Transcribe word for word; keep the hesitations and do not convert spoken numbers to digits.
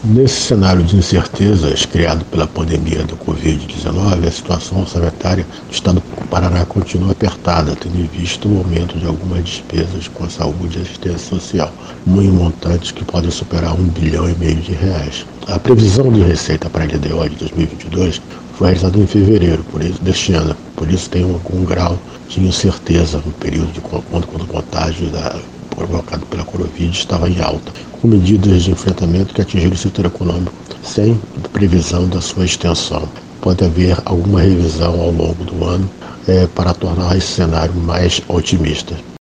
Nesse cenário de incertezas criado pela pandemia da covid dezenove, a situação orçamentária do Estado do Paraná continua apertada, tendo em vista o aumento de algumas despesas com a saúde e assistência social, em montantes que podem superar um bilhão e meio de reais. A previsão de receita para a L D O de dois mil e vinte e dois foi realizada em fevereiro por isso, deste ano, por isso tem algum grau de incerteza no período de quando, quando o contágio da provocado pela Covid estava em alta, com medidas de enfrentamento que atingiram o setor econômico sem previsão da sua extensão. Pode haver alguma revisão ao longo do ano é, para tornar esse cenário mais otimista.